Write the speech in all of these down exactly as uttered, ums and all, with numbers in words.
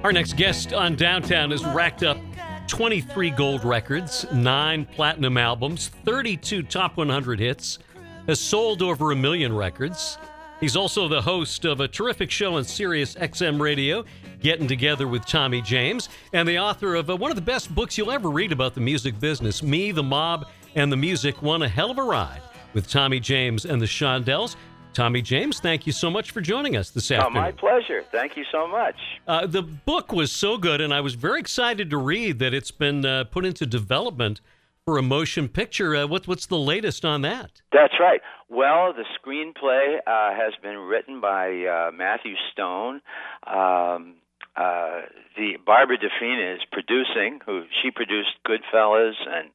Our next guest on Downtown has racked up twenty-three gold records, nine platinum albums, thirty-two top one hundred hits, has sold over a million records. He's also the host of a terrific show on Sirius X M Radio, Getting Together with Tommy James, and the author of uh, one of the best books you'll ever read about the music business, Me, the Mob, and the Music. One a hell of a ride with Tommy James and the Shondells. Tommy James, thank you so much for joining us this afternoon. Oh, my pleasure. Thank you so much. Uh, the book was so good, and I was very excited to read that it's been uh, put into development for a motion picture. Uh, what, what's the latest on that? That's right. Well, the screenplay uh, has been written by uh, Matthew Stone. Um, uh, the Barbara DeFina is producing, who she produced Goodfellas and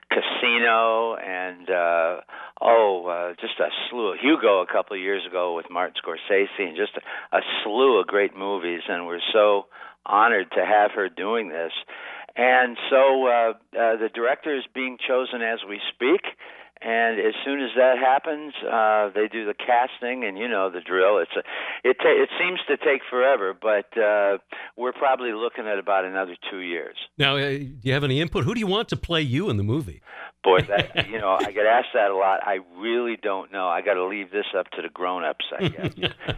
Casino and uh, oh, uh, just a slew of Hugo a couple of years ago with Martin Scorsese, and just a, a slew of great movies. And we're so honored to have her doing this. And so uh, uh, the director is being chosen as we speak. And as soon as that happens, uh, they do the casting, and you know the drill. It's a, it ta- it seems to take forever, but uh, we're probably looking at about another two years. Now, uh, do you have any input? Who do you want to play you in the movie? Boy, that, you know, I get asked that a lot. I really don't know. I got to leave this up to the grown-ups, I guess.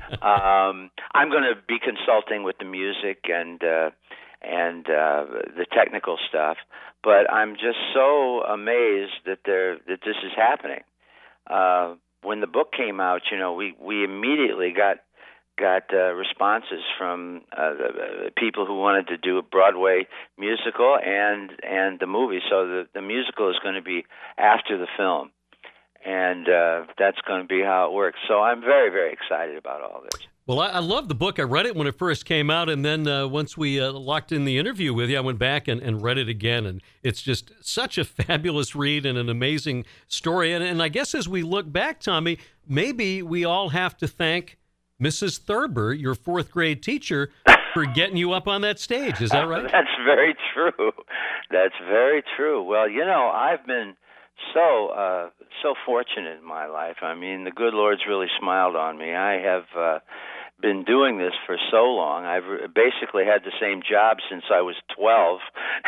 um, I'm going to be consulting with the music and uh, and uh, the technical stuff. But I'm just so amazed that there that this is happening. Uh, when the book came out, you know, we, we immediately got got uh, responses from uh, the, people who wanted to do a Broadway musical and and the movie. So the the musical is going to be after the film, and uh, that's going to be how it works. So I'm very very excited about all this. Well, I, I love the book. I read it when it first came out, and then uh, once we uh, locked in the interview with you, I went back and, and read it again, and it's just such a fabulous read and an amazing story. And, and I guess as we look back, Tommy, maybe we all have to thank Missus Thurber, your fourth grade teacher, for getting you up on that stage. Is that right? That's very true. That's very true. Well, you know, I've been so uh, so fortunate in my life. I mean, the good Lord's really smiled on me. I have uh, been doing this for so long. I've basically had the same job since I was twelve.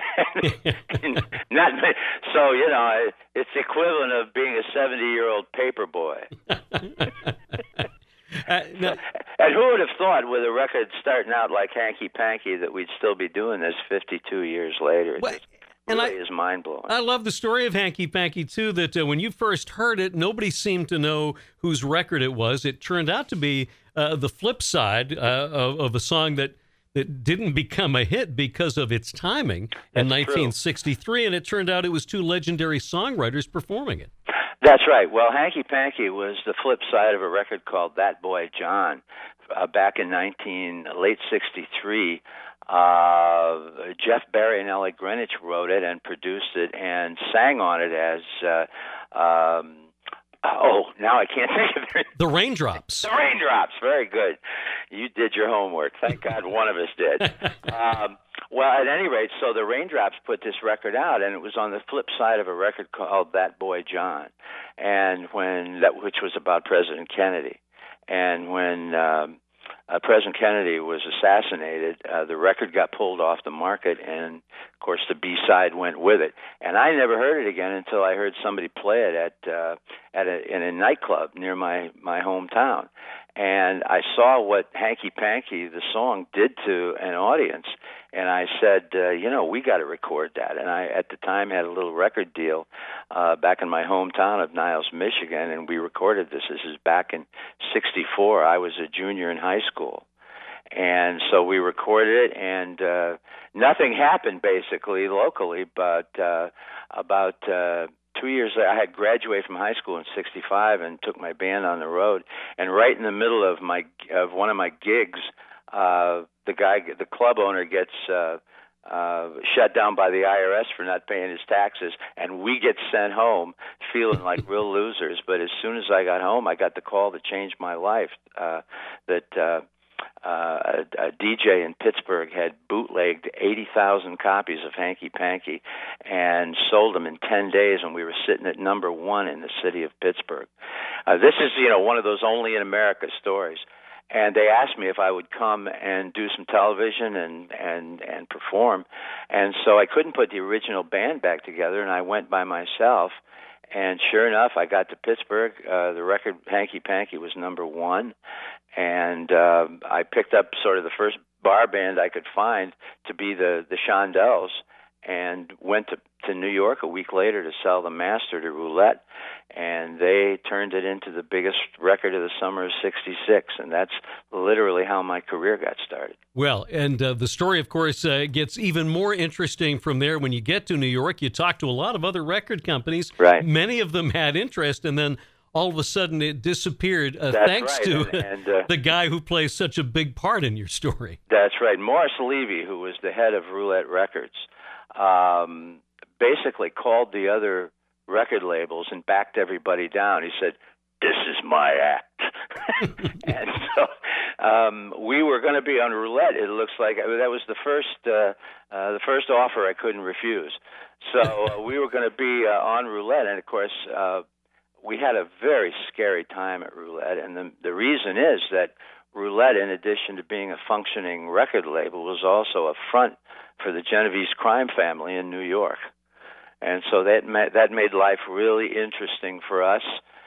Not so, you know, it's the equivalent of being a seventy-year-old paper boy. Uh, no. And who would have thought, with a record starting out like Hanky Panky, that we'd still be doing this fifty-two years later? It What? really And I, is mind-blowing. I love the story of Hanky Panky, too, that uh, when you first heard it, nobody seemed to know whose record it was. It turned out to be uh, the flip side uh, of, of a song that, that didn't become a hit because of its timing in That's nineteen sixty-three, true. And it turned out it was two legendary songwriters performing it. That's right. Well, Hanky Panky was the flip side of a record called That Boy John uh, back in nineteen late sixty-three. Uh, Jeff Barry and Ellie Greenwich wrote it and produced it and sang on it as uh, um, oh, now I can't think of it. The Raindrops. The Raindrops. Very good. You did your homework. Thank God one of us did. Um, well, at any rate, so the Raindrops put this record out, and it was on the flip side of a record called That Boy John, and when that, which was about President Kennedy. And when um, uh, President Kennedy was assassinated, uh, the record got pulled off the market, and of course the B-side went with it. And I never heard it again until I heard somebody play it at uh, at a, in a nightclub near my my hometown. And I saw what Hanky Panky, the song, did to an audience. And I said, uh, you know, we got to record that. And I, at the time, had a little record deal uh, back in my hometown of Niles, Michigan, and we recorded this. This is back in sixty-four. I was a junior in high school. And so we recorded it, and uh, nothing happened, basically, locally, but uh, about... Uh, Two years later, I had graduated from high school in sixty-five and took my band on the road. And right in the middle of my of one of my gigs, uh, the guy, the club owner, gets uh, uh, shut down by the I R S for not paying his taxes, and we get sent home feeling like real losers. But as soon as I got home, I got the call that changed my life. Uh, that uh, Uh, a, a D J in Pittsburgh had bootlegged eighty thousand copies of Hanky Panky and sold them in ten days, and we were sitting at number one in the city of Pittsburgh. Uh, this is, you know, one of those only in America stories. and they asked me if I would come and do some television and and and perform, and so I couldn't put the original band back together, and I went by myself. And sure enough, I got to Pittsburgh. Uh, the record Hanky Panky was number one, and uh, I picked up sort of the first bar band I could find to be the the Shondells, and went to, to New York a week later to sell the master to Roulette, and they turned it into the biggest record of the summer of sixty-six, and that's literally how my career got started. Well, and uh, the story, of course, uh, gets even more interesting from there. When you get to New York, you talk to a lot of other record companies. Right. Many of them had interest, and then all of a sudden it disappeared uh, That's thanks right. to and, and, uh, the guy who plays such a big part in your story. That's right. Morris Levy, who was the head of Roulette Records, um, basically called the other record labels and backed everybody down. He said, "This is my act." And so um, we were going to be on Roulette. It looks like that was the first uh, uh, the first offer I couldn't refuse. So uh, we were going to be uh, on Roulette, and of course uh, we had a very scary time at Roulette. And the the reason is that Roulette, in addition to being a functioning record label, was also a front for the Genovese crime family in New York. And so that made, that made life really interesting for us.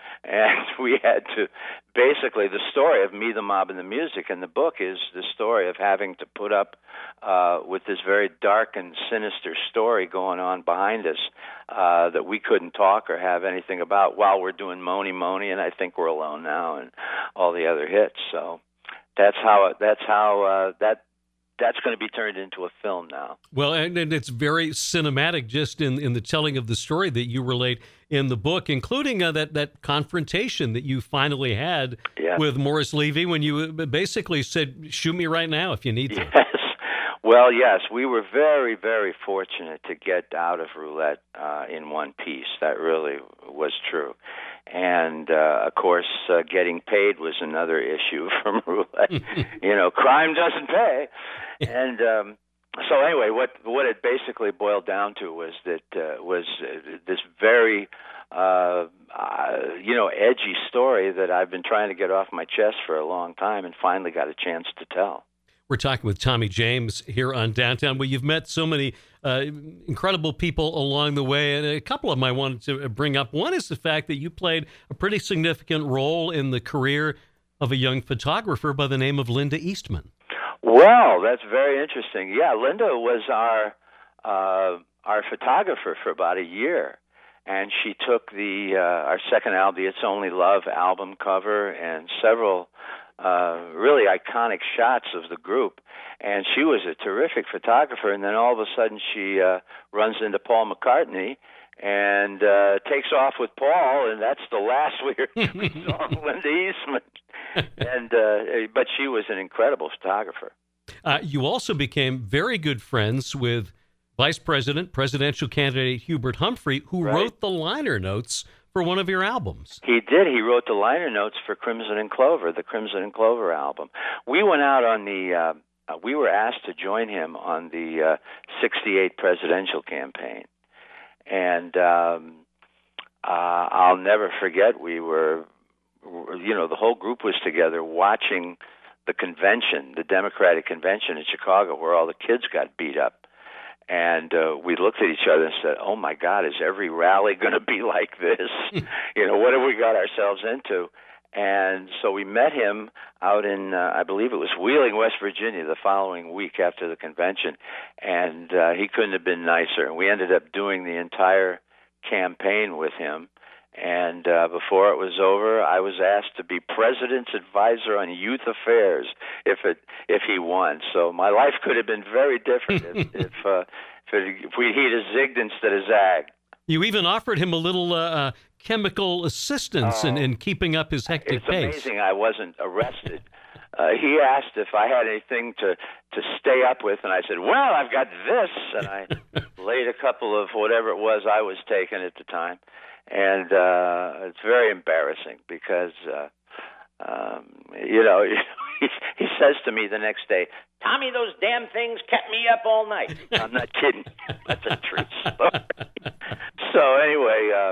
And we had to, basically, the story of Me, the Mob, and the Music in the book is the story of having to put up uh, with this very dark and sinister story going on behind us uh, that we couldn't talk or have anything about while we're doing Mony Mony and I Think We're Alone Now and all the other hits. So that's how, that's how uh, that That's going to be turned into a film now. Well, and, and it's very cinematic just in, in the telling of the story that you relate in the book, including uh, that, that confrontation that you finally had yeah. with Morris Levy when you basically said, shoot me right now if you need to. Yes. Well, yes, we were very, very fortunate to get out of Roulette uh, in one piece. That really was true. And, uh, of course, uh, getting paid was another issue from Roulette. You know, crime doesn't pay. And um, so anyway, what what it basically boiled down to was that uh, was uh, this very, uh, uh, you know, edgy story that I've been trying to get off my chest for a long time and finally got a chance to tell. We're talking with Tommy James here on Downtown. Well, you've met so many uh, incredible people along the way, and a couple of them I wanted to bring up. One is the fact that you played a pretty significant role in the career of a young photographer by the name of Linda Eastman. Well, that's very interesting. Yeah, Linda was our uh, our photographer for about a year, and she took the uh, our second album, the It's Only Love album cover, and several Uh, really iconic shots of the group, and she was a terrific photographer. And then all of a sudden, she uh, runs into Paul McCartney and uh, takes off with Paul, and that's the last we, we saw of Linda Eastman. And uh, but she was an incredible photographer. Uh, you also became very good friends with Vice President, presidential candidate Hubert Humphrey, who right. wrote the liner notes for one of your albums. He did. He wrote the liner notes for Crimson and Clover, the Crimson and Clover album. We went out on the, uh, uh, we were asked to join him on the uh, sixty-eight presidential campaign. And um, uh, I'll never forget, we were, you know, the whole group was together watching the convention, the Democratic convention in Chicago, where all the kids got beat up. And uh, we looked at each other and said, oh, my God, is every rally going to be like this? You know, what have we got ourselves into? And so we met him out in, uh, I believe it was Wheeling, West Virginia, the following week after the convention. And uh, he couldn't have been nicer. And we ended up doing the entire campaign with him. And uh, before it was over, I was asked to be president's advisor on youth affairs if it if he won. So my life could have been very different if if, uh, if, it, if we he'd have zigged instead of zagged. You even offered him a little uh, uh, chemical assistance oh, in, in keeping up his hectic it's pace. It's amazing I wasn't arrested. Uh, he asked if I had anything to, to stay up with, and I said, well, I've got this. And I laid a couple of whatever it was I was taking at the time. And uh, it's very embarrassing because, uh, um, you know, he, he says to me the next day, Tommy, those damn things kept me up all night. I'm not kidding. That's a true story. So anyway, uh,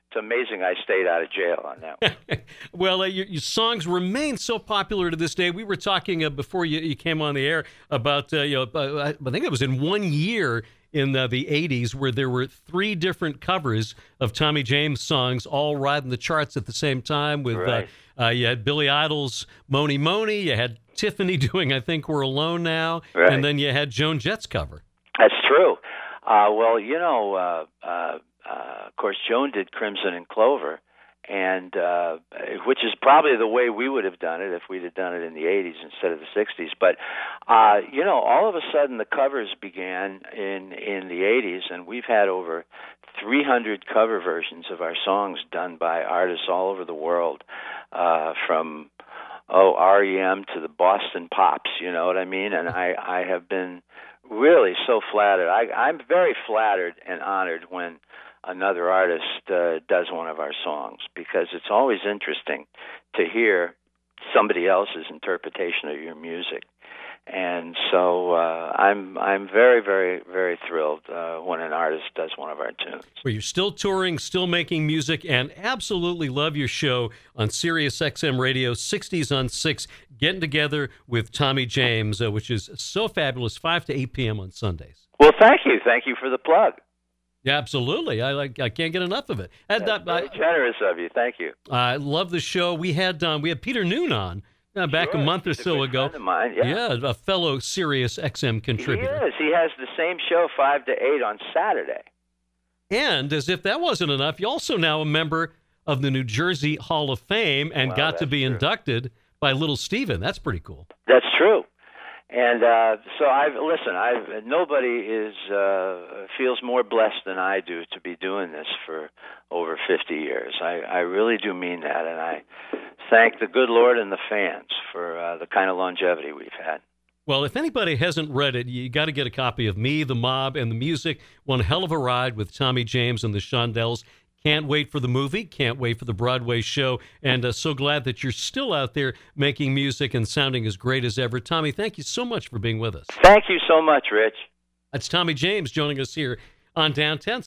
It's amazing I stayed out of jail on that one. Well, uh, your, your songs remain so popular to this day. We were talking uh, before you, you came on the air about, uh, you know, uh, I think it was in one year in uh, the eighties where there were three different covers of Tommy James songs all riding the charts at the same time. With Right. uh, uh, you had Billy Idol's Moni Moni, you had Tiffany doing I Think We're Alone Now, Right. and then you had Joan Jett's cover. That's true. Uh, well, you know, uh, uh, uh, of course, Joan did Crimson and Clover, and uh, which is probably the way we would have done it if we'd have done it in the eighties instead of the sixties. But uh, you know, all of a sudden the covers began in in the eighties, and we've had over three hundred cover versions of our songs done by artists all over the world, uh, from oh R E M to the Boston Pops. You know what I mean? And I I have been really so flattered. I, I'm very flattered and honored when another artist uh, does one of our songs, because it's always interesting to hear somebody else's interpretation of your music. And so uh, I'm I'm very, very, very thrilled uh, when an artist does one of our tunes. Well, you're still touring, still making music, and absolutely love your show on Sirius X M Radio, sixties on six, getting together with Tommy James, uh, which is so fabulous, five to eight p.m. on Sundays. Well, thank you. Thank you for the plug. Yeah, absolutely. I like. I can't get enough of it. And, That's uh, very generous of you. Thank you. I, I love the show. We had um, we had Peter Noon on uh, back Sure. a month or He's a so good ago. friend of mine. Yeah. a fellow Sirius X M He contributor. is. He has the same show, five to eight on Saturday. And as if that wasn't enough, you're also now a member of the New Jersey Hall of Fame and Well, got to that's be true. inducted by Little Steven. That's pretty cool. That's true. And uh, so I've listen. I've nobody is uh, feels more blessed than I do to be doing this for over fifty years. I, I really do mean that, and I thank the good Lord and the fans for uh, the kind of longevity we've had. Well, if anybody hasn't read it, you got to get a copy of Me, the Mob, and the Music. One hell of a ride with Tommy James and the Shondells. Can't wait for the movie. Can't wait for the Broadway show. And uh, so glad that you're still out there making music and sounding as great as ever. Tommy, thank you so much for being with us. Thank you so much, Rich. That's Tommy James joining us here on Downtown.